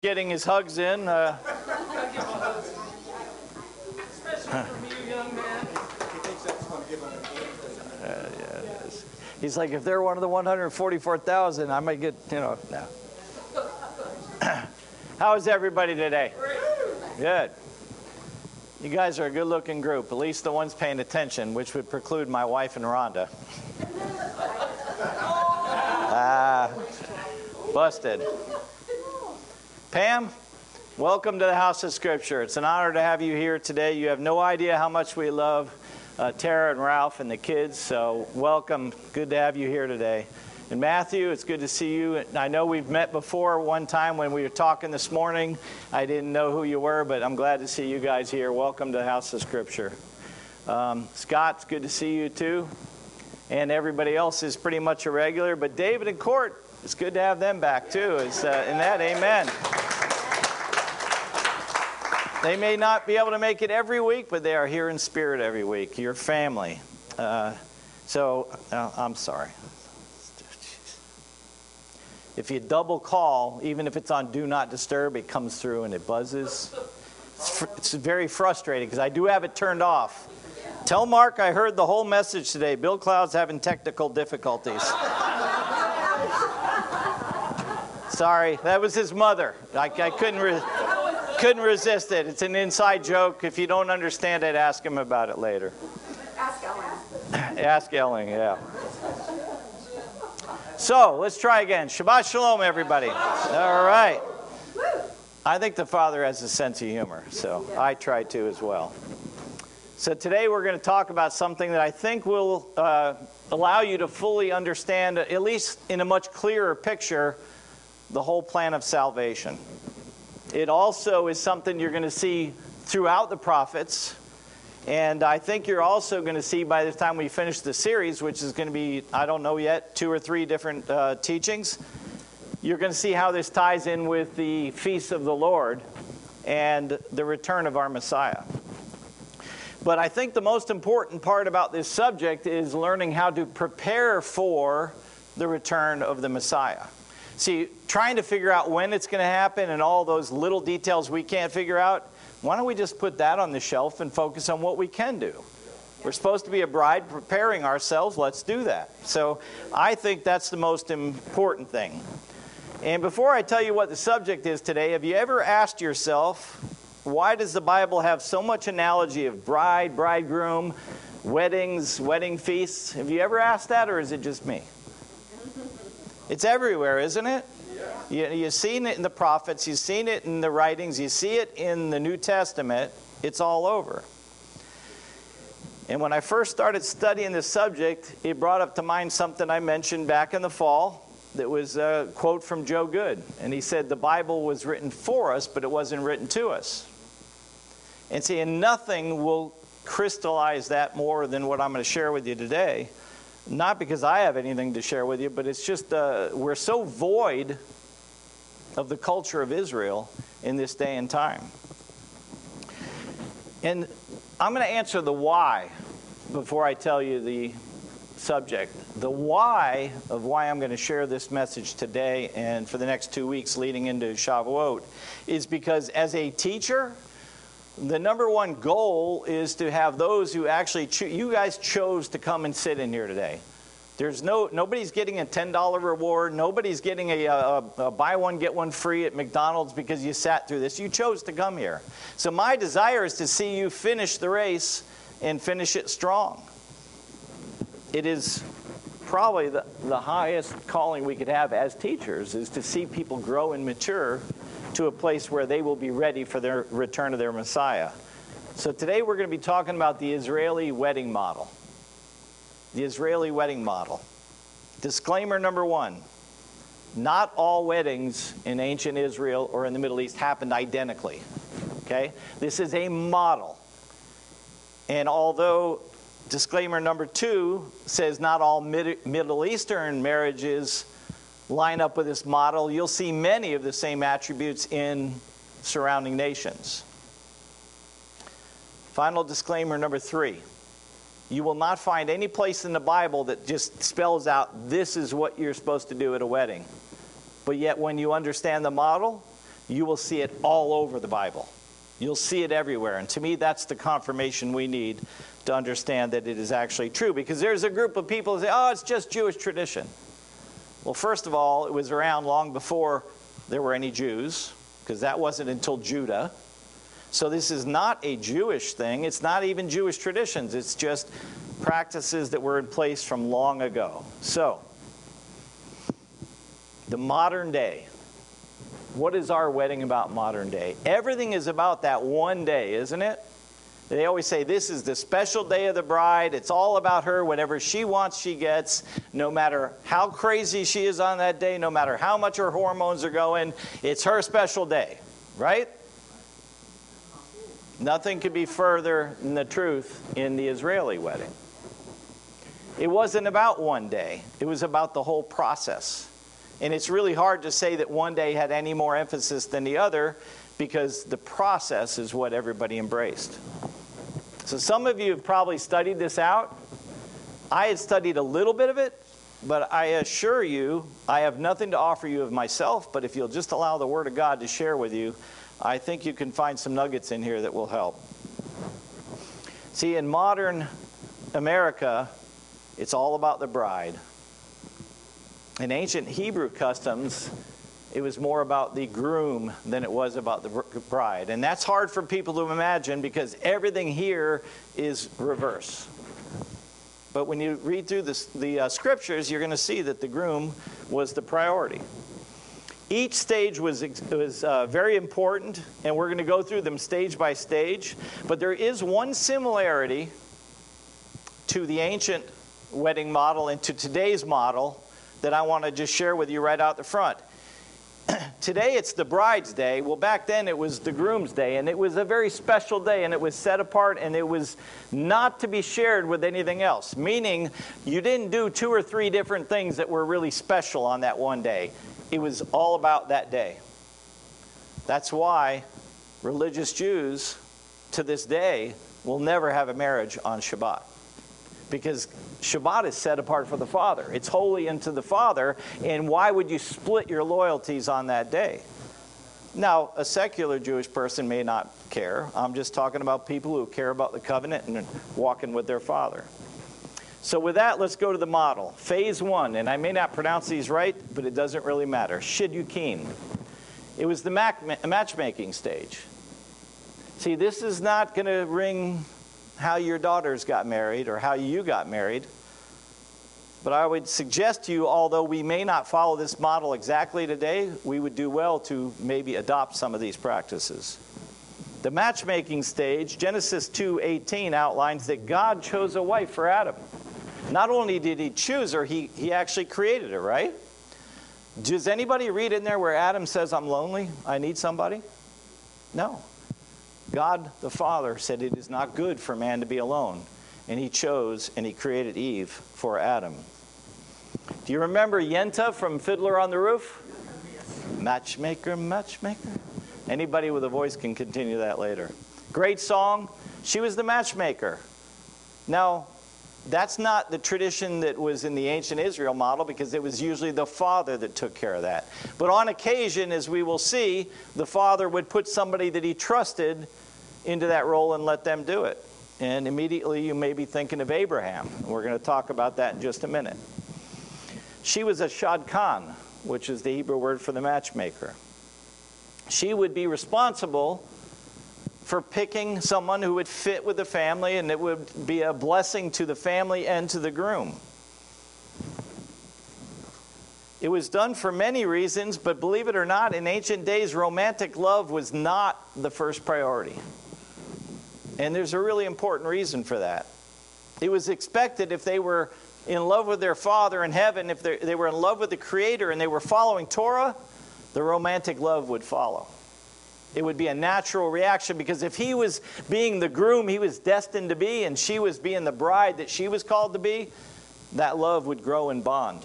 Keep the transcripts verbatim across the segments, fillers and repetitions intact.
Getting his hugs in. Uh, Especially from you, young man. Uh, yeah, it is. He's like, if they're one of the one hundred forty-four thousand, I might get, you know, no. How is everybody today? Good. You guys are a good-looking group, at least the ones paying attention, which would preclude my wife and Rhonda. Ah, busted. Pam, welcome to the House of Scripture. It's an honor to have you here today. You have no idea how much we love uh, Tara and Ralph and the kids, so welcome. Good to have you here today. And Matthew, it's good to see you. I know we've met before one time when we were talking this morning. I didn't know who you were, but I'm glad to see you guys here. Welcome to the House of Scripture. Um, Scott, it's good to see you too. And everybody else is pretty much a regular, but David and Court, it's good to have them back too. It's, uh, in that, amen. They may not be able to make it every week, but they are here in spirit every week. Your family. Uh, so, uh, I'm sorry. If you double call, even if it's on Do Not Disturb, it comes through and it buzzes. It's, fr- it's very frustrating because I do have it turned off. Tell Mark I heard the whole message today. Bill Cloud's having technical difficulties. Sorry, that was his mother. I, I couldn't re- couldn't resist it. It's an inside joke. If you don't understand it, ask him about it later. Ask Ellen. Ask Ellen, yeah. So, let's try again. Shabbat Shalom, everybody. All right. I think the Father has a sense of humor, so I try to as well. So today we're going to talk about something that I think will uh, allow you to fully understand, at least in a much clearer picture, the whole plan of salvation. It also is something you're going to see throughout the prophets. And I think you're also going to see by the time we finish the series, which is going to be, I don't know yet, two or three different uh, teachings, you're going to see how this ties in with the feast of the Lord and the return of our Messiah. But I think the most important part about this subject is learning how to prepare for the return of the Messiah. See, trying to figure out when it's going to happen and all those little details we can't figure out, why don't we just put that on the shelf and focus on what we can do? We're supposed to be a bride preparing ourselves. Let's do that. So I think that's the most important thing. And before I tell you what the subject is today, have you ever asked yourself, why does the Bible have so much analogy of bride, bridegroom, weddings, wedding feasts? Have you ever asked that, or is it just me? It's everywhere, isn't it? You, you've seen it in the prophets, you've seen it in the writings, you see it in the New Testament. It's all over. And when I first started studying this subject, it brought up to mind something I mentioned back in the fall that was a quote from Joe Good. And he said the Bible was written for us, but it wasn't written to us. And see, and nothing will crystallize that more than what I'm going to share with you today. Not because I have anything to share with you, but it's just uh, we're so void of the culture of Israel in this day and time. And I'm going to answer the why before I tell you the subject. The why of why I'm going to share this message today and for the next two weeks leading into Shavuot is because as a teacher, the number one goal is to have those who actually cho- you guys chose to come and sit in here today. There's no nobody's getting a ten dollar reward. Nobody's getting a, a, a buy one get one free at McDonald's because you sat through this. You chose to come here. So my desire is to see you finish the race and finish it strong. It is probably the, the highest calling we could have as teachers is to see people grow and mature to a place where they will be ready for their return of their Messiah. So today we're going to be talking about the Israeli wedding model. The Israeli wedding model. Disclaimer number one. Not all weddings in ancient Israel or in the Middle East happened identically. Okay? This is a model. And although disclaimer number two says not all Mid- Middle Eastern marriages line up with this model, you'll see many of the same attributes in surrounding nations. Final disclaimer number three. You will not find any place in the Bible that just spells out this is what you're supposed to do at a wedding. But yet when you understand the model, you will see it all over the Bible. You'll see it everywhere. And to me, that's the confirmation we need to understand that it is actually true. Because there's a group of people who say, oh, it's just Jewish tradition. Well, first of all, it was around long before there were any Jews, because that wasn't until Judah. So this is not a Jewish thing. It's not even Jewish traditions. It's just practices that were in place from long ago. So, the modern day. What is our wedding about modern day? Everything is about that one day, isn't it? They always say this is the special day of the bride. It's all about her. Whatever she wants, she gets. No matter how crazy she is on that day, no matter how much her hormones are going, it's her special day, right? Nothing could be further than the truth in the Israeli wedding. It wasn't about one day. It was about the whole process. And it's really hard to say that one day had any more emphasis than the other because the process is what everybody embraced. So some of you have probably studied this out. I had studied a little bit of it, but I assure you, I have nothing to offer you of myself, but if you'll just allow the Word of God to share with you, I think you can find some nuggets in here that will help. See, in modern America, it's all about the bride. In ancient Hebrew customs, it was more about the groom than it was about the bride. And that's hard for people to imagine because everything here is reverse. But when you read through this, the uh, scriptures, you're going to see that the groom was the priority. Each stage was, was uh, very important, and we're going to go through them stage by stage. But there is one similarity to the ancient wedding model and to today's model that I want to just share with you right out the front. Today it's the bride's day. Well, back then it was the groom's day, and it was a very special day, and it was set apart, and it was not to be shared with anything else, meaning you didn't do two or three different things that were really special on that one day. It was all about that day. That's why religious Jews to this day will never have a marriage on Shabbat. Because Shabbat is set apart for the Father. It's holy unto the Father, and why would you split your loyalties on that day? Now, a secular Jewish person may not care. I'm just talking about people who care about the covenant and walking with their Father. So with that, let's go to the model. Phase one, and I may not pronounce these right, but it doesn't really matter. Shiddukin. It was the matchmaking stage. See, this is not going to ring how your daughters got married or how you got married. But I would suggest to you, although we may not follow this model exactly today, we would do well to maybe adopt some of these practices. The matchmaking stage, Genesis two eighteen outlines that God chose a wife for Adam. Not only did he choose her, he, he actually created her, right? Does anybody read in there where Adam says, I'm lonely, I need somebody? No. God the Father said it is not good for man to be alone. And he chose and he created Eve for Adam. Do you remember Yenta from Fiddler on the Roof? Matchmaker, matchmaker. Anybody with a voice can continue that later. Great song. She was the matchmaker. Now, that's not the tradition that was in the ancient Israel model because it was usually the father that took care of that. But on occasion, as we will see, the father would put somebody that he trusted into that role and let them do it. And immediately you may be thinking of Abraham. We're going to talk about that in just a minute. She was a shadchan, which is the Hebrew word for the matchmaker. She would be responsible for picking someone who would fit with the family and it would be a blessing to the family and to the groom. It was done for many reasons, but believe it or not, in ancient days, romantic love was not the first priority. And there's a really important reason for that. It was expected if they were in love with their Father in heaven, if they were in love with the Creator and they were following Torah, the romantic love would follow. It would be a natural reaction because if he was being the groom he was destined to be and she was being the bride that she was called to be, that love would grow and bond.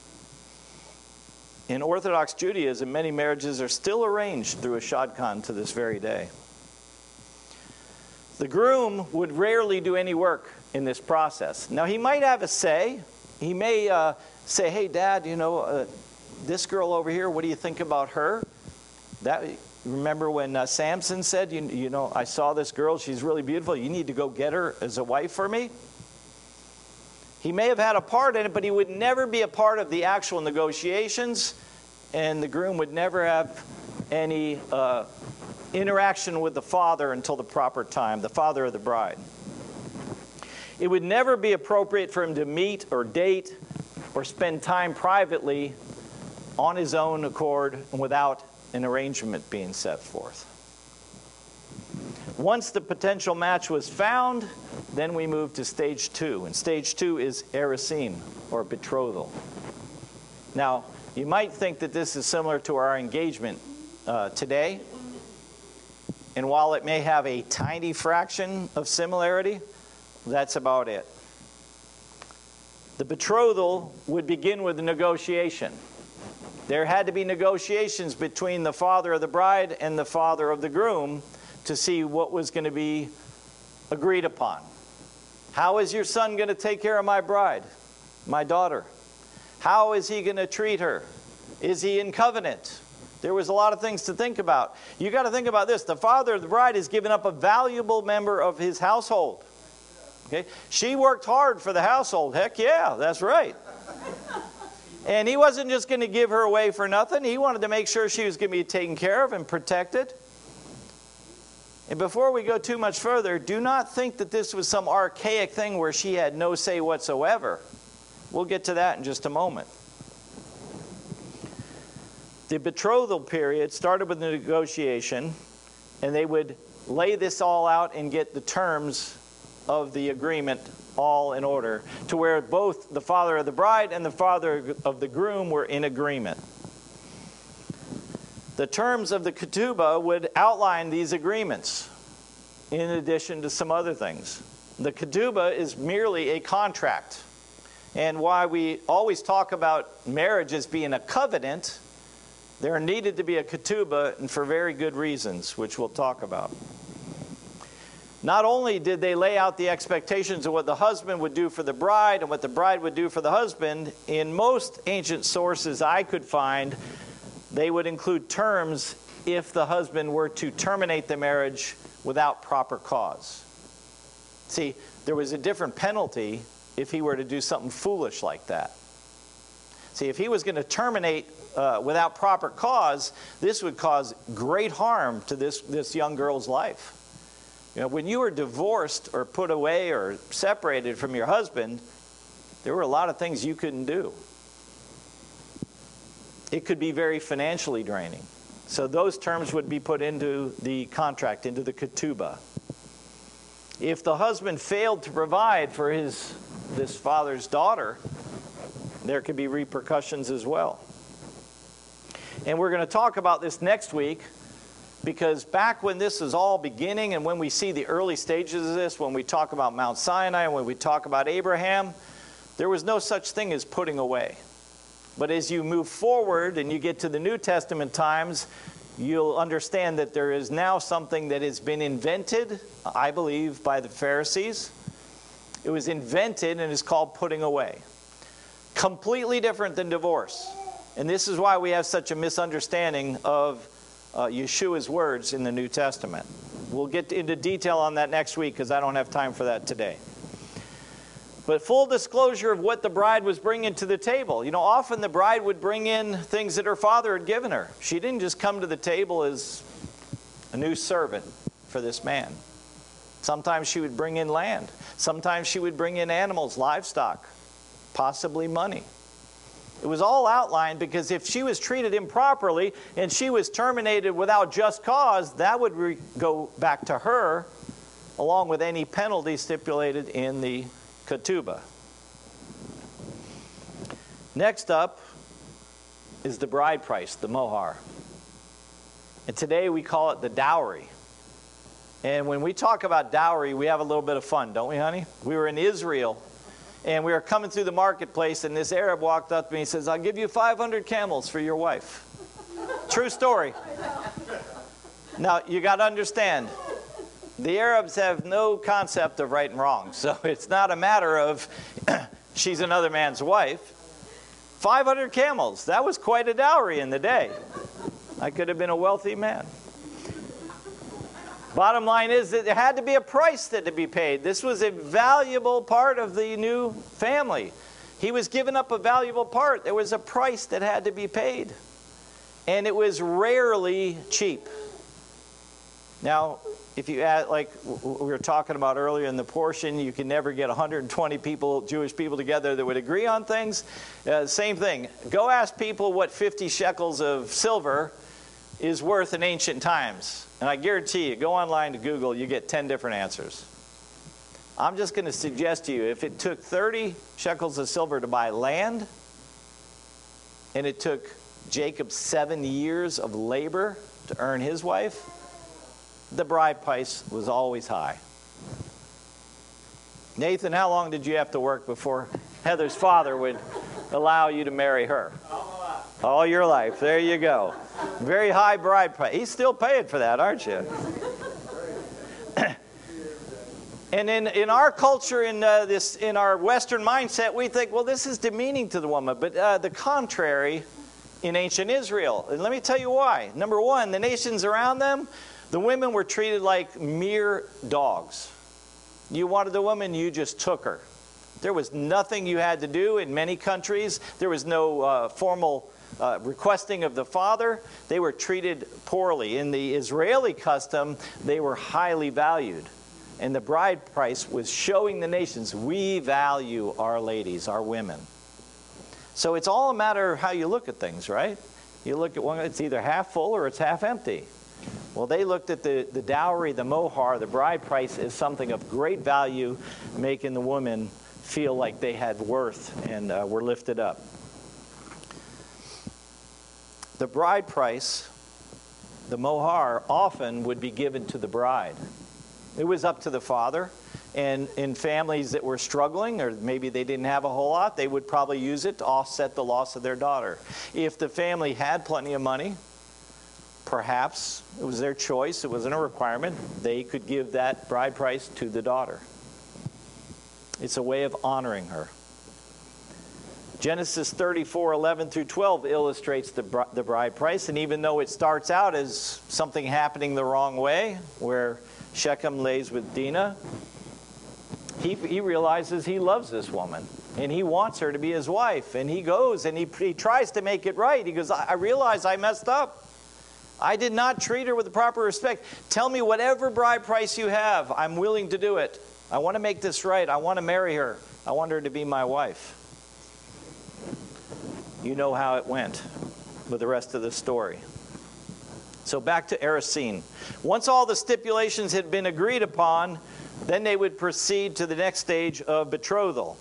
In Orthodox Judaism, many marriages are still arranged through a shadchan to this very day. The groom would rarely do any work in this process. Now, he might have a say. He may uh, say, hey, Dad, you know, uh, this girl over here, what do you think about her? That, remember when uh, Samson said, you, you know, I saw this girl, she's really beautiful, you need to go get her as a wife for me? He may have had a part in it, but he would never be a part of the actual negotiations, and the groom would never have any uh, interaction with the father until the proper time, the father of the bride. It would never be appropriate for him to meet or date or spend time privately on his own accord and without an arrangement being set forth. Once the potential match was found, then we moved to stage two. And stage two is erisine, or betrothal. Now, you might think that this is similar to our engagement uh, today. And while it may have a tiny fraction of similarity, that's about it. The betrothal would begin with a negotiation. There had to be negotiations between the father of the bride and the father of the groom to see what was going to be agreed upon. How is your son going to take care of my bride, my daughter? How is he going to treat her? Is he in covenant? There was a lot of things to think about. You got to think about this. The father of the bride has given up a valuable member of his household. Okay? She worked hard for the household. Heck yeah, that's right. And he wasn't just going to give her away for nothing. He wanted to make sure she was going to be taken care of and protected. And before we go too much further, do not think that this was some archaic thing where she had no say whatsoever. We'll get to that in just a moment. The betrothal period started with the negotiation, and they would lay this all out and get the terms of the agreement all in order, to where both the father of the bride and the father of the groom were in agreement. The terms of the ketubah would outline these agreements, in addition to some other things. The ketubah is merely a contract. And why we always talk about marriage as being a covenant, there needed to be a ketubah, and for very good reasons, which we'll talk about. Not only did they lay out the expectations of what the husband would do for the bride and what the bride would do for the husband, in most ancient sources I could find, they would include terms if the husband were to terminate the marriage without proper cause. See, there was a different penalty if he were to do something foolish like that. See, if he was going to terminate uh, without proper cause, this would cause great harm to this, this young girl's life. You know, when you were divorced or put away or separated from your husband, there were a lot of things you couldn't do. It could be very financially draining. So those terms would be put into the contract, into the ketubah. If the husband failed to provide for his this father's daughter, there could be repercussions as well. And we're going to talk about this next week, because back when this is all beginning and when we see the early stages of this, when we talk about Mount Sinai and when we talk about Abraham, there was no such thing as putting away. But as you move forward and you get to the New Testament times, you'll understand that there is now something that has been invented, I believe, by the Pharisees. It was invented and is called putting away. Completely different than divorce. And this is why we have such a misunderstanding of uh, Yeshua's words in the New Testament. We'll get into detail on that next week because I don't have time for that today. But full disclosure of what the bride was bringing to the table. You know, often the bride would bring in things that her father had given her. She didn't just come to the table as a new servant for this man. Sometimes she would bring in land. Sometimes she would bring in animals, livestock, possibly money. It was all outlined because if she was treated improperly and she was terminated without just cause, that would re- go back to her along with any penalty stipulated in the ketubah. Next up is the bride price, the mohar. And today we call it the dowry. And when we talk about dowry, we have a little bit of fun, don't we, honey? We were in Israel, and we were coming through the marketplace, and this Arab walked up to me and says, I'll give you five hundred camels for your wife. True story. Now, you got to understand, the Arabs have no concept of right and wrong, so it's not a matter of she's another man's wife. five hundred camels, that was quite a dowry in the day. I could have been a wealthy man. Bottom line is that there had to be a price that to be paid. This was a valuable part of the new family. He was giving up a valuable part. There was a price that had to be paid. And it was rarely cheap. Now, if you add, like we were talking about earlier in the portion, you can never get one hundred twenty people, Jewish people together that would agree on things. Uh, same thing. Go ask people what fifty shekels of silver is worth in ancient times. And I guarantee you, go online to Google, you get ten different answers. I'm just going to suggest to you, if it took thirty shekels of silver to buy land, and it took Jacob seven years of labor to earn his wife, the bride price was always high. Nathan, how long did you have to work before Heather's father would allow you to marry her? All your life. There you go. Very high bride price. He's still paying for that, aren't you? And in, in our culture, in uh, this, in our Western mindset, we think, well, this is demeaning to the woman. But uh, the contrary in ancient Israel. And let me tell you why. Number one, the nations around them, the women were treated like mere dogs. You wanted a woman, you just took her. There was nothing you had to do in many countries. There was no uh, formal uh, requesting of the father. They were treated poorly. In the Israeli custom, they were highly valued. And the bride price was showing the nations, we value our ladies, our women. So it's all a matter of how you look at things, right? You look at one, it's either half full or it's half empty. Well, they looked at the, the dowry, the mohar, the bride price as something of great value, making the woman feel like they had worth and uh, were lifted up. The bride price, the mohar, often would be given to the bride. It was up to the father. And in families that were struggling, or maybe they didn't have a whole lot, they would probably use it to offset the loss of their daughter. If the family had plenty of money, perhaps it was their choice, it wasn't a requirement, they could give that bride price to the daughter. It's a way of honoring her. Genesis thirty-four, eleven through twelve illustrates the, br the bride price, and even though it starts out as something happening the wrong way, where Shechem lays with Dinah, he, he realizes he loves this woman, and he wants her to be his wife, and he goes and he, he tries to make it right. He goes, I, I realize I messed up. I did not treat her with the proper respect. Tell me whatever bride price you have. I'm willing to do it. I want to make this right. I want to marry her. I want her to be my wife. You know how it went with the rest of the story. So back to Eresine. Once all the stipulations had been agreed upon, then they would proceed to the next stage of betrothal.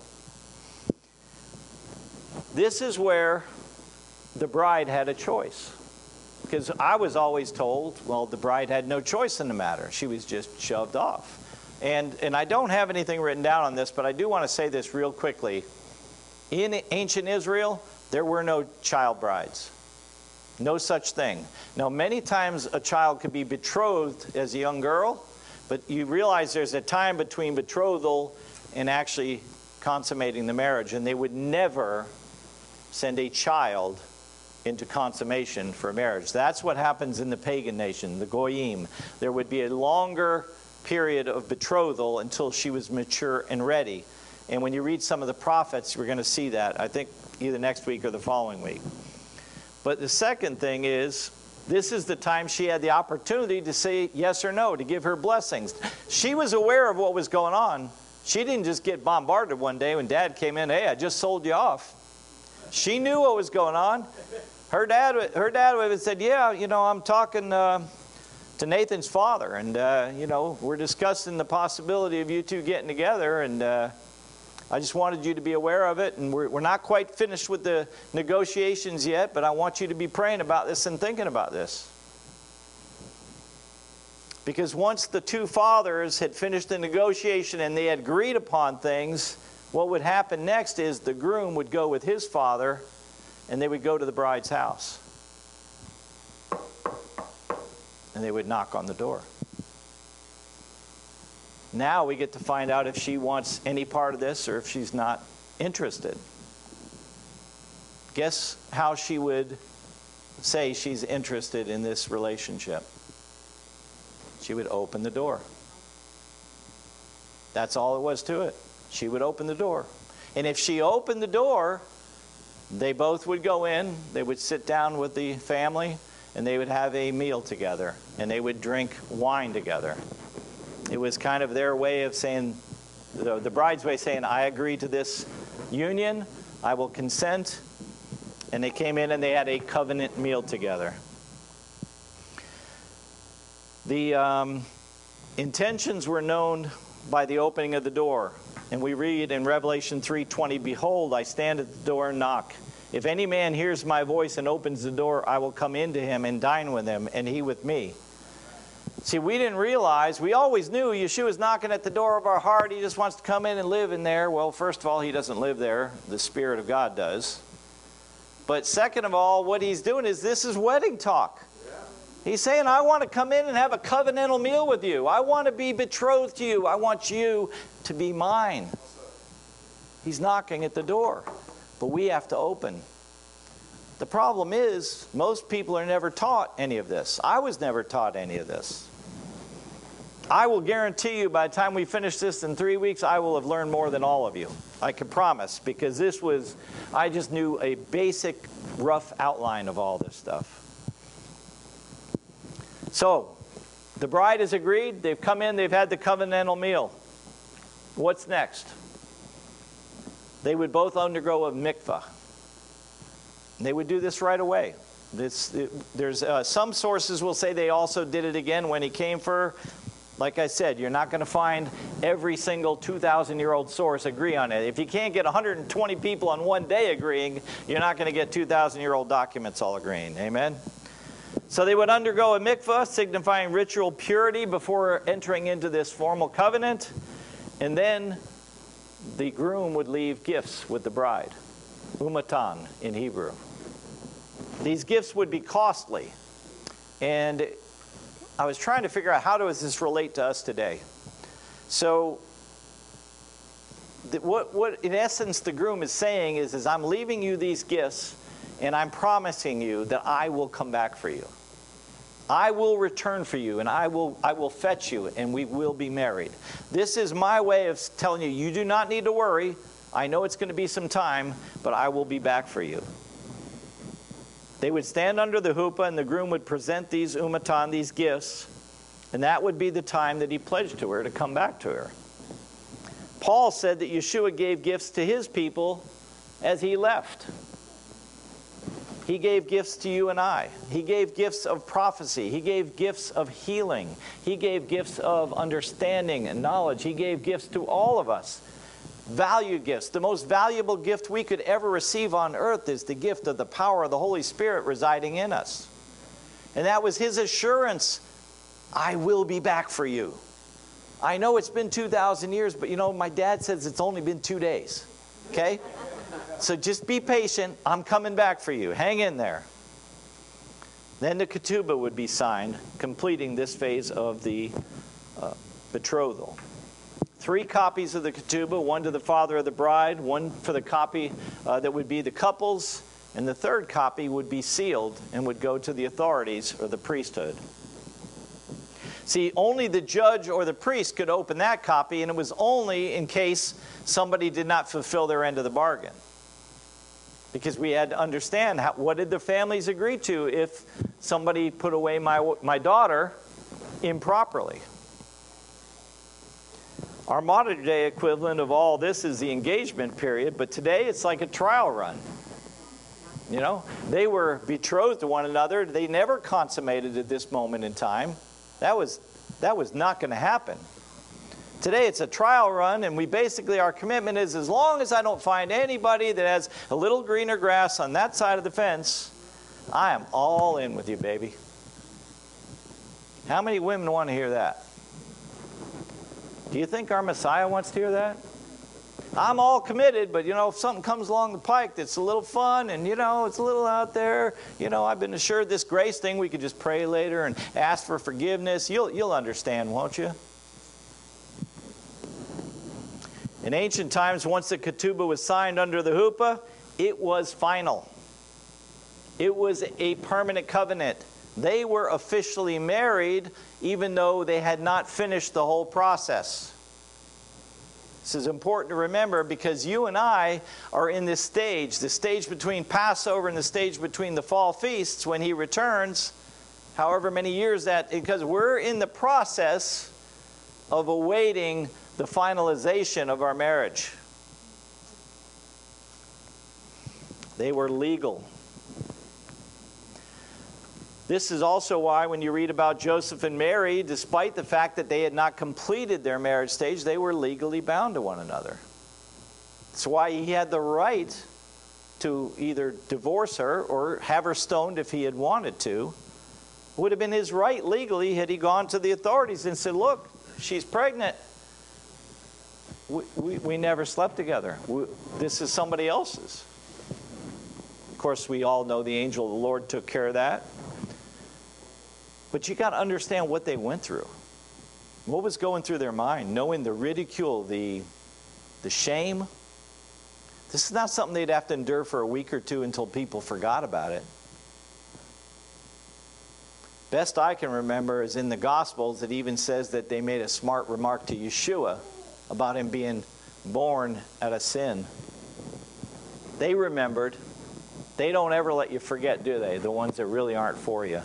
This is where the bride had a choice. Because I was always told, well, the bride had no choice in the matter. She was just shoved off. And, and I don't have anything written down on this, but I do want to say this real quickly. In ancient Israel, there were no child brides. No such thing. Now, many times a child could be betrothed as a young girl, but you realize there's a time between betrothal and actually consummating the marriage, and they would never send a child into consummation for marriage. That's what happens in the pagan nation, the Goyim. There would be a longer period of betrothal until she was mature and ready. And when you read some of the prophets, we're going to see that, I think, either next week or the following week. But the second thing is, this is the time she had the opportunity to say yes or no, to give her blessings. She was aware of what was going on. She didn't just get bombarded one day when Dad came in, hey, I just sold you off. She knew what was going on. Her dad, her dad would have said, yeah, you know, I'm talking uh, to Nathan's father, and, uh, you know, we're discussing the possibility of you two getting together, and uh, I just wanted you to be aware of it, and we're, we're not quite finished with the negotiations yet, but I want you to be praying about this and thinking about this. Because once the two fathers had finished the negotiation and they had agreed upon things, what would happen next is the groom would go with his father, and they would go to the bride's house. And they would knock on the door. Now we get to find out if she wants any part of this or if she's not interested. Guess how she would say she's interested in this relationship? She would open the door. That's all it was to it. She would open the door. And if she opened the door, they both would go in, they would sit down with the family, and they would have a meal together, and they would drink wine together. It was kind of their way of saying, the, the bride's way of saying, I agree to this union, I will consent. And they came in and they had a covenant meal together. The um, intentions were known by the opening of the door. And we read in Revelation three twenty, Behold, I stand at the door and knock. If any man hears my voice and opens the door, I will come into him and dine with him, and he with me. See, we didn't realize, we always knew Yeshua's knocking at the door of our heart. He just wants to come in and live in there. Well, first of all, he doesn't live there. The Spirit of God does. But second of all, what he's doing is this is wedding talk. He's saying, I want to come in and have a covenantal meal with you. I want to be betrothed to you. I want you to be mine. He's knocking at the door, but we have to open. The problem is, most people are never taught any of this. I was never taught any of this. I will guarantee you by the time we finish this in three weeks, I will have learned more than all of you. I can promise, because this was, I just knew a basic, rough outline of all this stuff. So, the bride has agreed. They've come in. They've had the covenantal meal. What's next? They would both undergo a mikvah. They would do this right away. This, it, there's uh, some sources will say they also did it again when he came for her. Like I said, you're not going to find every single two thousand year old source agree on it. If you can't get one hundred twenty people on one day agreeing, you're not going to get two thousand year old documents all agreeing. Amen? So they would undergo a mikvah, signifying ritual purity before entering into this formal covenant. And then the groom would leave gifts with the bride. Umatan in Hebrew. These gifts would be costly. And I was trying to figure out how does this relate to us today. So the, what, what in essence the groom is saying is, is I'm leaving you these gifts and I'm promising you that I will come back for you. I will return for you, and I will, I will fetch you, and we will be married. This is my way of telling you, you do not need to worry. I know it's going to be some time, but I will be back for you. They would stand under the huppah, and the groom would present these umatan, these gifts, and that would be the time that he pledged to her to come back to her. Paul said that Yeshua gave gifts to his people as he left. He gave gifts to you and I. He gave gifts of prophecy. He gave gifts of healing. He gave gifts of understanding and knowledge. He gave gifts to all of us. Value gifts. The most valuable gift we could ever receive on earth is the gift of the power of the Holy Spirit residing in us. And that was his assurance, I will be back for you. I know it's been two thousand years, but you know, my dad says it's only been two days. Okay? So just be patient. I'm coming back for you. Hang in there. Then the ketubah would be signed, completing this phase of the uh, betrothal. Three copies of the ketubah, one to the father of the bride, one for the copy uh, that would be the couple's, and the third copy would be sealed and would go to the authorities or the priesthood. See, only the judge or the priest could open that copy, and it was only in case somebody did not fulfill their end of the bargain. Because we had to understand, how, what did the families agree to if somebody put away my, my daughter improperly? Our modern day equivalent of all this is the engagement period, but today it's like a trial run. You know, they were betrothed to one another. They never consummated at this moment in time. That was, that was not going to happen. Today it's a trial run, and we basically, our commitment is as long as I don't find anybody that has a little greener grass on that side of the fence, I am all in with you, baby. How many women want to hear that? Do you think our Messiah wants to hear that? I'm all committed, but you know, if something comes along the pike that's a little fun and you know, it's a little out there, you know, I've been assured this grace thing, we could just pray later and ask for forgiveness. You'll, you'll understand, won't you? In ancient times, once the ketubah was signed under the huppah, it was final. It was a permanent covenant. They were officially married even though they had not finished the whole process. This is important to remember because you and I are in this stage, the stage between Passover and the stage between the fall feasts when he returns, however many years that, because we're in the process of awaiting the finalization of our marriage. They were legal. This is also why when you read about Joseph and Mary, despite the fact that they had not completed their marriage stage, they were legally bound to one another. That's why he had the right to either divorce her or have her stoned if he had wanted to. It would have been his right legally had he gone to the authorities and said, look, she's pregnant. We, we, we never slept together. We, this is somebody else's. Of course, we all know the angel of the Lord took care of that. But you got to understand what they went through. What was going through their mind, knowing the ridicule, the, the shame. This is not something they'd have to endure for a week or two until people forgot about it. Best I can remember is in the Gospels, it even says that they made a smart remark to Yeshua about him being born out of sin. They remembered. They don't ever let you forget, do they? The ones that really aren't for you.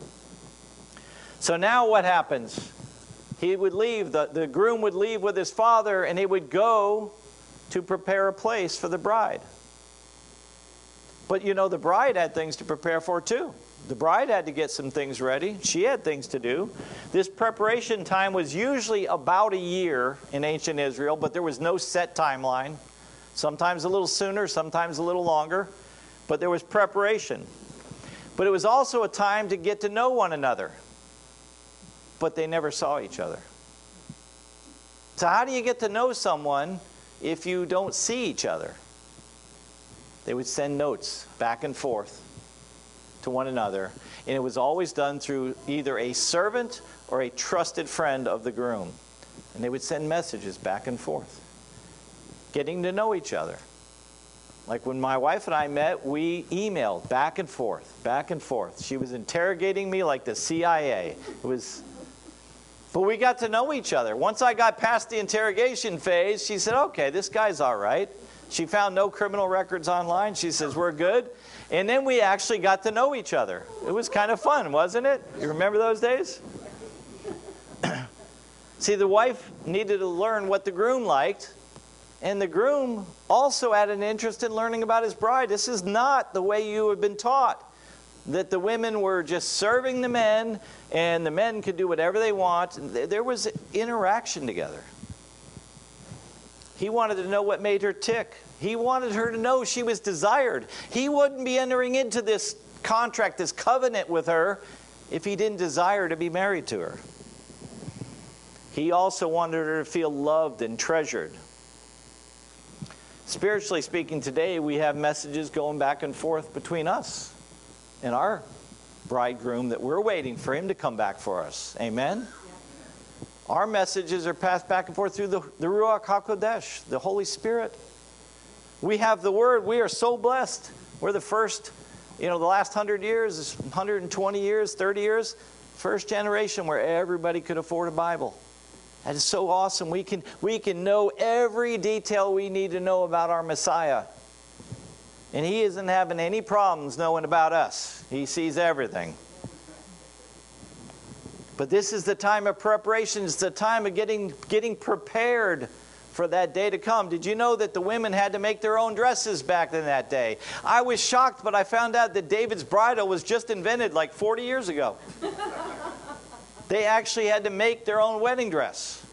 So now what happens? He would leave, the, the groom would leave with his father, and he would go to prepare a place for the bride. But you know, the bride had things to prepare for too. The bride had to get some things ready. She had things to do. This preparation time was usually about a year in ancient Israel, but there was no set timeline. Sometimes a little sooner, sometimes a little longer. But there was preparation. But it was also a time to get to know one another. But they never saw each other. So how do you get to know someone if you don't see each other? They would send notes back and forth to one another. And it was always done through either a servant or a trusted friend of the groom. And they would send messages back and forth, getting to know each other. Like when my wife and I met, we emailed back and forth, back and forth. She was interrogating me like the C I A. It was, but we got to know each other. Once I got past the interrogation phase, she said, okay, this guy's all right. She found no criminal records online. She says, we're good. And then we actually got to know each other. It was kind of fun, wasn't it? You remember those days? See, the wife needed to learn what the groom liked. And the groom also had an interest in learning about his bride. This is not the way you have been taught, that the women were just serving the men and the men could do whatever they want. There was interaction together. He wanted to know what made her tick. He wanted her to know she was desired. He wouldn't be entering into this contract, this covenant with her, if he didn't desire to be married to her. He also wanted her to feel loved and treasured. Spiritually speaking, today we have messages going back and forth between us and our bridegroom that we're waiting for him to come back for us. Amen? Yeah. Our messages are passed back and forth through the, the Ruach HaKodesh, the Holy Spirit. We have the Word. We are so blessed. We're the first, you know, the last one hundred years, one hundred twenty years, thirty years, first generation where everybody could afford a Bible. That is so awesome. We can, we can know every detail we need to know about our Messiah. And he isn't having any problems knowing about us. He sees everything. But this is the time of preparation. It's the time of getting, getting prepared for that day to come. Did you know that the women had to make their own dresses back in that day? I was shocked, but I found out that David's bridle was just invented like forty years ago. They actually had to make their own wedding dress.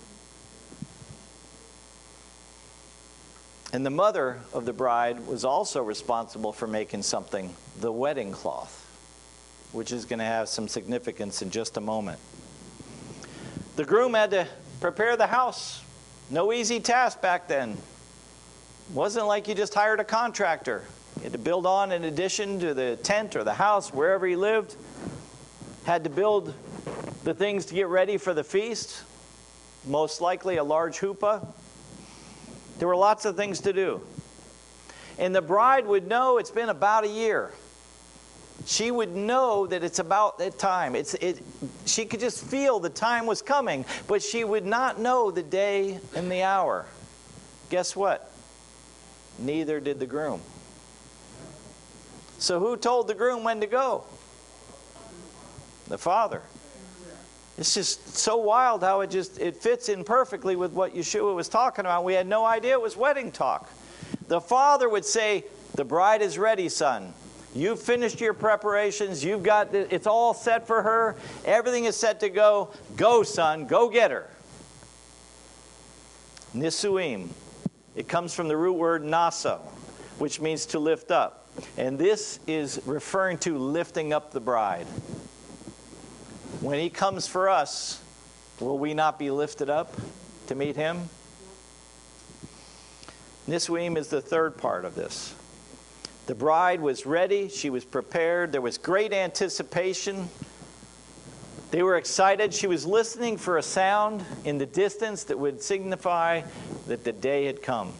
And the mother of the bride was also responsible for making something, the wedding cloth, which is going to have some significance in just a moment. The groom had to prepare the house. No easy task back then. It wasn't like you just hired a contractor. You had to build on in addition to the tent or the house, wherever he lived. Had to build the things to get ready for the feast, most likely a large chuppah. There were lots of things to do. And the bride would know it's been about a year. She would know that it's about that time. It's, it, she could just feel the time was coming, but she would not know the day and the hour. Guess what? Neither did the groom. So who told the groom when to go? The father. It's just so wild how it just it fits in perfectly with what Yeshua was talking about. We had no idea it was wedding talk. The father would say, "The bride is ready, son. You've finished your preparations. You've got the, it's all set for her. Everything is set to go. Go, son. Go get her." Nisuim. It comes from the root word naso, which means to lift up. And this is referring to lifting up the bride. When he comes for us, will we not be lifted up to meet him? Nisuim is the third part of this. The bride was ready. She was prepared. There was great anticipation. They were excited. She was listening for a sound in the distance that would signify that the day had come.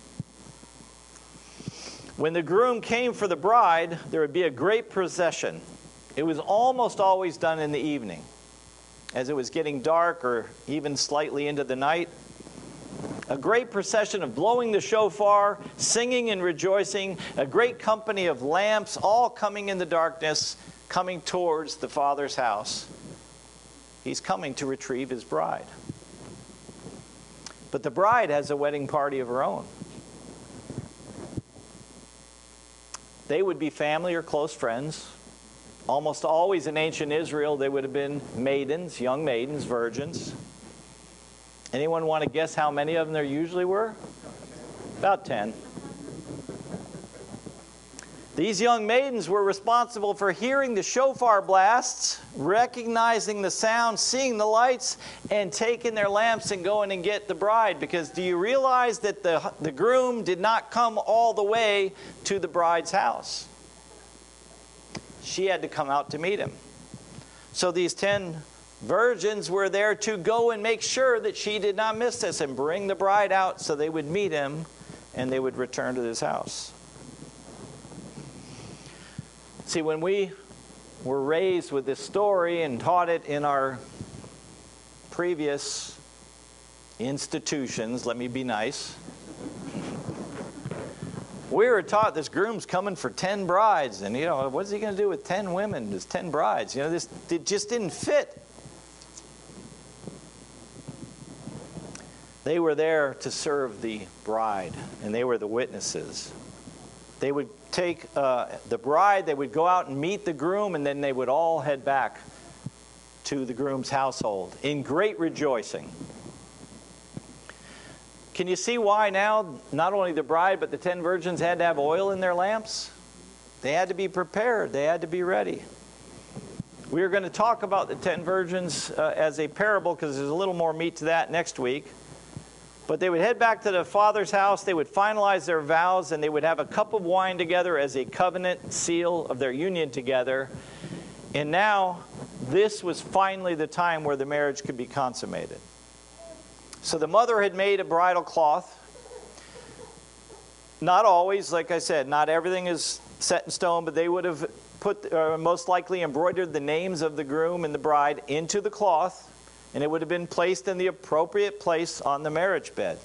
When the groom came for the bride, there would be a great procession. It was almost always done in the evening, as it was getting dark or even slightly into the night. A great procession of blowing the shofar, singing and rejoicing, a great company of lamps, all coming in the darkness, coming towards the Father's house. He's coming to retrieve his bride. But the bride has a wedding party of her own. They would be family or close friends. Almost always in ancient Israel, they would have been maidens, young maidens, virgins. Anyone want to guess how many of them there usually were? About ten. These young maidens were responsible for hearing the shofar blasts, recognizing the sound, seeing the lights, and taking their lamps and going and get the bride. Because do you realize that the, the groom did not come all the way to the bride's house? She had to come out to meet him. So these ten virgins were there to go and make sure that she did not miss this and bring the bride out so they would meet him and they would return to his house. See, when we were raised with this story and taught it in our previous institutions, let me be nice, we were taught this groom's coming for ten brides, and you know, what's he going to do with ten women? There's ten brides. You know, this it just didn't fit. They were there to serve the bride, and they were the witnesses. They would take uh, the bride, they would go out and meet the groom, and then they would all head back to the groom's household in great rejoicing. Can you see why now not only the bride but the ten virgins had to have oil in their lamps? They had to be prepared. They had to be ready. We are going to talk about the ten virgins uh, as a parable because there's a little more meat to that next week. But they would head back to the Father's house, they would finalize their vows, and they would have a cup of wine together as a covenant seal of their union together. And now, this was finally the time where the marriage could be consummated. So the mother had made a bridal cloth. Not always, like I said, not everything is set in stone, but they would have put, uh, most likely embroidered the names of the groom and the bride into the cloth. And it would have been placed in the appropriate place on the marriage bed.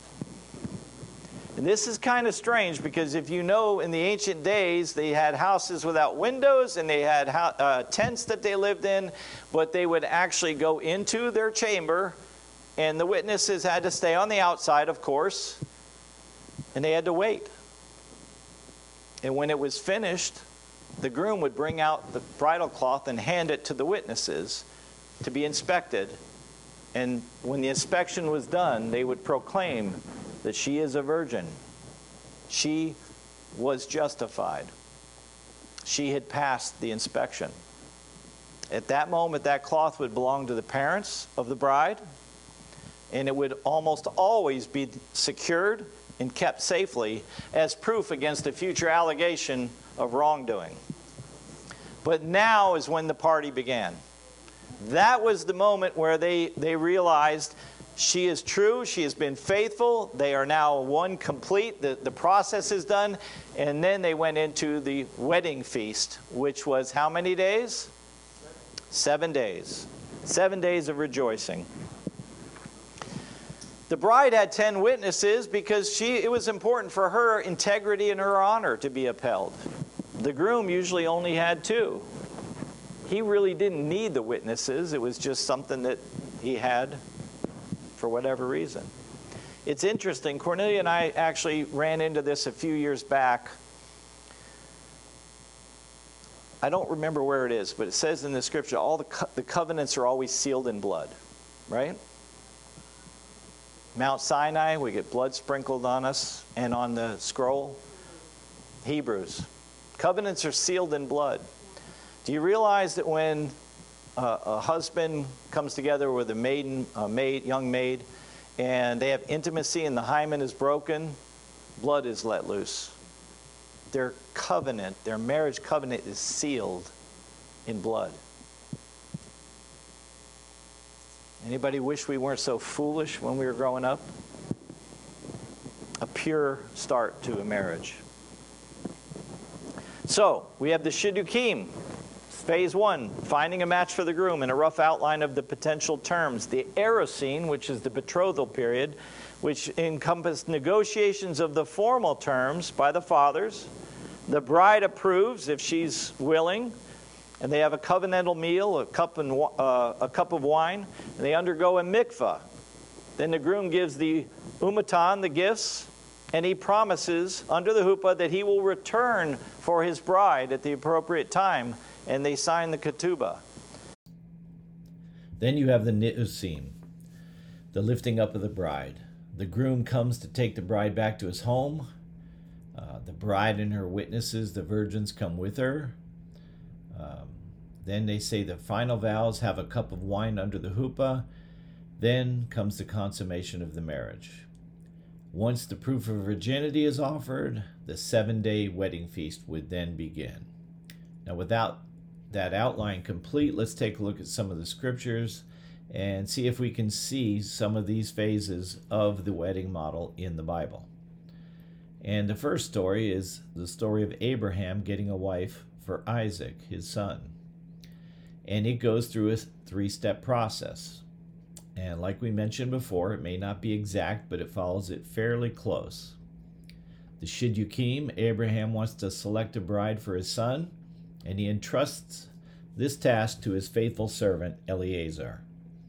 And this is kind of strange because if you know in the ancient days they had houses without windows and they had uh, tents that they lived in, but they would actually go into their chamber and the witnesses had to stay on the outside, of course, and they had to wait. And when it was finished, the groom would bring out the bridal cloth and hand it to the witnesses to be inspected, and when the inspection was done, they would proclaim that she is a virgin. She was justified. She had passed the inspection. At that moment, that cloth would belong to the parents of the bride, and it would almost always be secured and kept safely as proof against a future allegation of wrongdoing. But now is when the party began. That was the moment where they, they realized She is true. She has been faithful. They are now one complete. The, the process is done. And then they went into the wedding feast, which was how many days? Seven days. Seven days of rejoicing. The bride had ten witnesses because she, it was important for her integrity and her honor to be upheld. The groom usually only had two. He really didn't need the witnesses. It was just something that he had for whatever reason. It's interesting. Cornelia and I actually ran into this a few years back. I don't remember where it is, but it says in the scripture, all the, co- the covenants are always sealed in blood, right? Mount Sinai, we get blood sprinkled on us and on the scroll. Hebrews, covenants are sealed in blood. Do you realize that when uh, a husband comes together with a maiden, a maid, young maid, and they have intimacy and the hymen is broken, blood is let loose? Their covenant, their marriage covenant is sealed in blood. Anybody wish we weren't so foolish when we were growing up? A pure start to a marriage. So, we have the Shidduchim. Phase one, finding a match for the groom and a rough outline of the potential terms. The Erosin, which is the betrothal period, which encompassed negotiations of the formal terms by the fathers. The bride approves if she's willing, and they have a covenantal meal, a cup, and, uh, a cup of wine, and they undergo a mikvah. Then the groom gives the umatan, the gifts, and he promises under the huppah that he will return for his bride at the appropriate time, and they sign the ketubah. Then you have the ni'usim, the lifting up of the bride. The groom comes to take the bride back to his home. Uh, the bride and her witnesses, the virgins, come with her. Um, then they say the final vows, have a cup of wine under the huppah. Then comes the consummation of the marriage. Once the proof of virginity is offered, the seven-day wedding feast would then begin. Now, without that outline complete, let's take a look at some of the scriptures and see if we can see some of these phases of the wedding model in the Bible. And the first story is the story of Abraham getting a wife for Isaac, his son. And it goes through a three-step process. And like we mentioned before, it may not be exact, but it follows it fairly close. The Shidduchim, Abraham wants to select a bride for his son, and he entrusts this task to his faithful servant, Eliezer.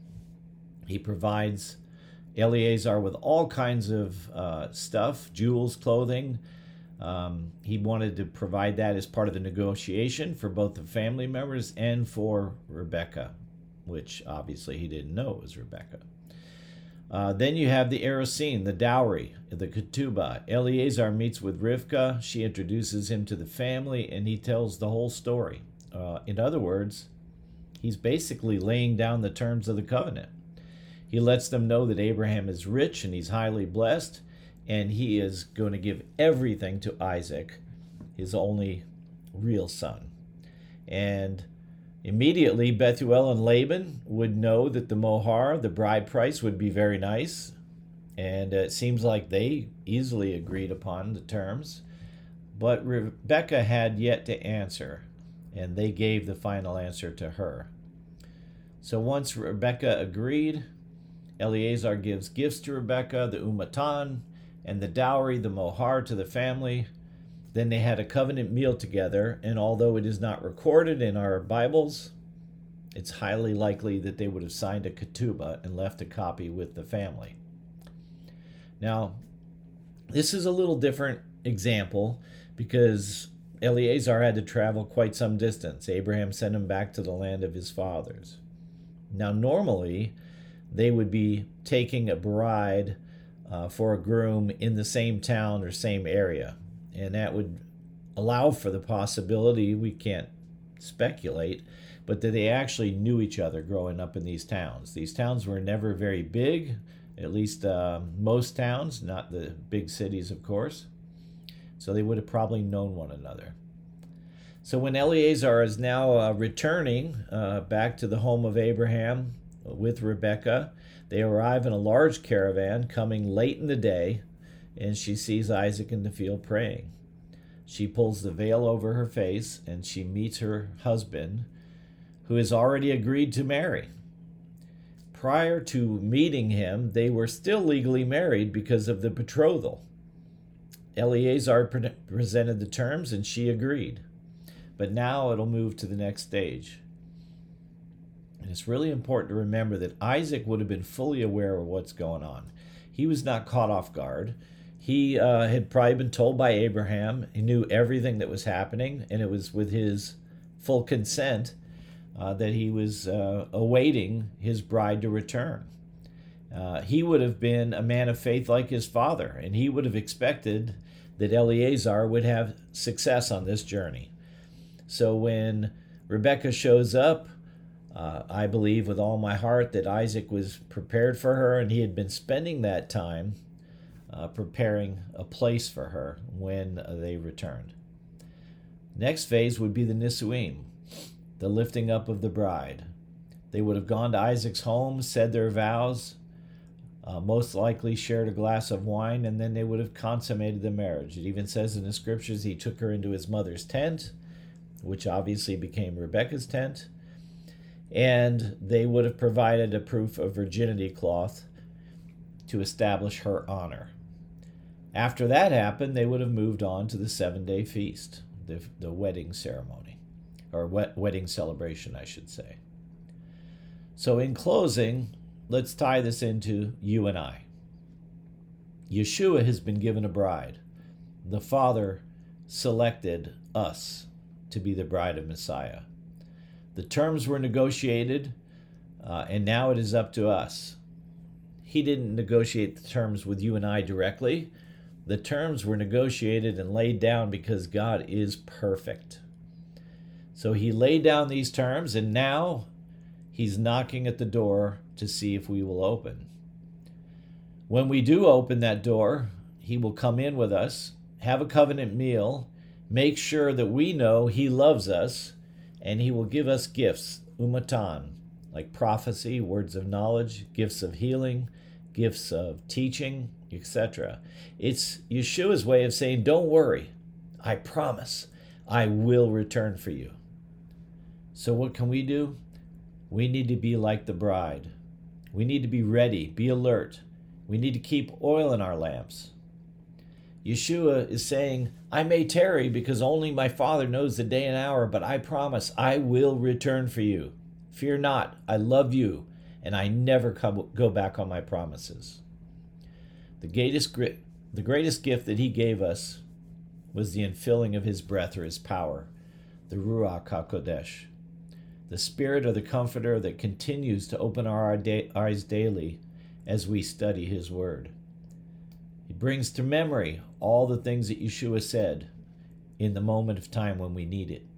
He provides Eliezer with all kinds of uh, stuff, jewels, clothing. Um, he wanted to provide that as part of the negotiation for both the family members and for Rebekah, which obviously he didn't know was Rebekah. Uh, then you have the Erosin, the dowry, the ketubah. Eliezer meets with Rivka. She introduces him to the family, and he tells the whole story. Uh, in other words, he's basically laying down the terms of the covenant. He lets them know that Abraham is rich and he's highly blessed, and he is going to give everything to Isaac, his only real son. And immediately, Bethuel and Laban would know that the mohar, the bride price, would be very nice. And it seems like they easily agreed upon the terms. But Rebekah had yet to answer, and they gave the final answer to her. So once Rebekah agreed, Eliezer gives gifts to Rebekah, the umatan, and the dowry, the mohar, to the family. Then they had a covenant meal together, and although it is not recorded in our Bibles, it's highly likely that they would have signed a ketubah and left a copy with the family. Now, this is a little different example because Eliezer had to travel quite some distance. Abraham sent him back to the land of his fathers. Now, normally, they would be taking a bride uh, for a groom in the same town or same area. And that would allow for the possibility, we can't speculate, but that they actually knew each other growing up in these towns. These towns were never very big, at least uh, most towns, not the big cities, of course. So they would have probably known one another. So when Eliezer is now uh, returning uh, back to the home of Abraham, with Rebekah. They arrive in a large caravan coming late in the day, and she sees Isaac in the field praying. She pulls the veil over her face, and she meets her husband, who has already agreed to marry. Prior to meeting him, they were still legally married because of the betrothal. Eleazar pre- presented the terms, and she agreed. But now it'll move to the next stage. And it's really important to remember that Isaac would have been fully aware of what's going on. He was not caught off guard. He uh, had probably been told by Abraham. He knew everything that was happening, and it was with his full consent uh, that he was uh, awaiting his bride to return. Uh, he would have been a man of faith like his father, and he would have expected that Eleazar would have success on this journey. So when Rebekah shows up, uh, I believe with all my heart that Isaac was prepared for her, and he had been spending that time uh, preparing a place for her when uh, they returned. Next phase would be the Nisuim, the lifting up of the bride. They would have gone to Isaac's home, said their vows, uh, most likely shared a glass of wine, and then they would have consummated the marriage. It even says in the scriptures he took her into his mother's tent, which obviously became Rebekah's tent, and they would have provided a proof of virginity cloth to establish her honor. After that happened, they would have moved on to the seven-day feast, the, the wedding ceremony, or wed- wedding celebration, I should say. So in closing, let's tie this into you and I. Yeshua has been given a bride. The Father selected us to be the bride of Messiah. The terms were negotiated, uh, and now it is up to us. He didn't negotiate the terms with you and I directly. The terms were negotiated and laid down because God is perfect. So he laid down these terms, and now he's knocking at the door to see if we will open. When we do open that door, he will come in with us, have a covenant meal, make sure that we know he loves us, and he will give us gifts, umatan, like prophecy, words of knowledge, gifts of healing, gifts of teaching, et cetera. It's Yeshua's way of saying, don't worry, I promise, I will return for you. So what can we do? We need to be like the bride. We need to be ready, be alert. We need to keep oil in our lamps. Yeshua is saying, I may tarry because only my Father knows the day and hour, but I promise I will return for you. Fear not, I love you, and I never come, go back on my promises. The greatest, the greatest gift that he gave us was the infilling of his breath or his power, the Ruach HaKodesh, the Spirit or the Comforter that continues to open our eyes daily as we study his word. He brings to memory all the things that Yeshua said in the moment of time when we need it.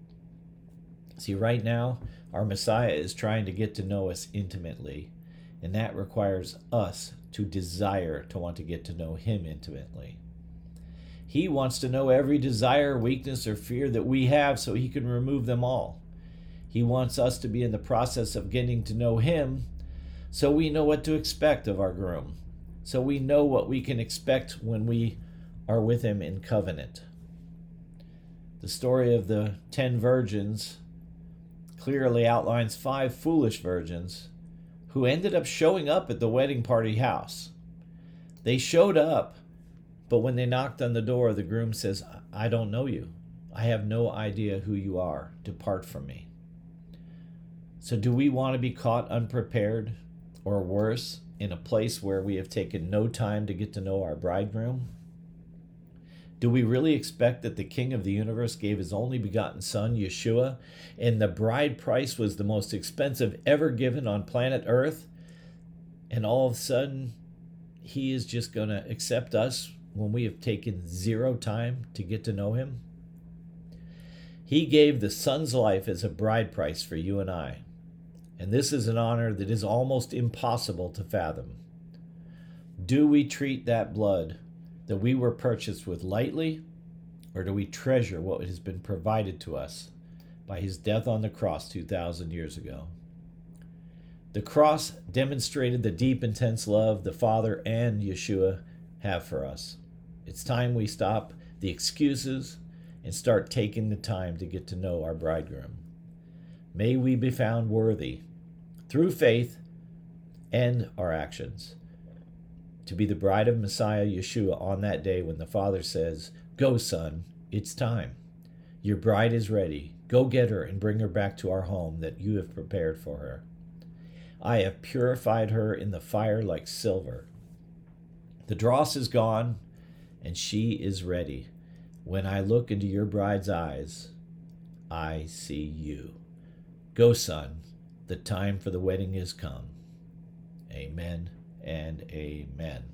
See, right now, our Messiah is trying to get to know us intimately, and that requires us to desire to want to get to know him intimately. He wants to know every desire, weakness, or fear that we have so he can remove them all. He wants us to be in the process of getting to know him so we know what to expect of our groom, so we know what we can expect when we are with him in covenant. The story of the ten virgins clearly outlines five foolish virgins who ended up showing up at the wedding party house. They showed up, but when they knocked on the door, the groom says, I don't know you. I have no idea who you are. Depart from me. So do we want to be caught unprepared, or worse, in a place where we have taken no time to get to know our bridegroom? Do we really expect that the King of the universe gave his only begotten Son, Yeshua, and the bride price was the most expensive ever given on planet Earth, and all of a sudden he is just going to accept us when we have taken zero time to get to know him? He gave the Son's life as a bride price for you and I. And this is an honor that is almost impossible to fathom. Do we treat that blood that we were purchased with lightly, or do we treasure what has been provided to us by his death on the cross two thousand years ago? The cross demonstrated the deep, intense love the Father and Yeshua have for us. It's time we stop the excuses and start taking the time to get to know our bridegroom. May we be found worthy, through faith and our actions, to be the bride of Messiah Yeshua on that day when the Father says, "Go, son, it's time. Your bride is ready. Go get her and bring her back to our home that you have prepared for her. I have purified her in the fire like silver. The dross is gone, and she is ready. When I look into your bride's eyes, I see you. Go, son, the time for the wedding is come." Amen and amen.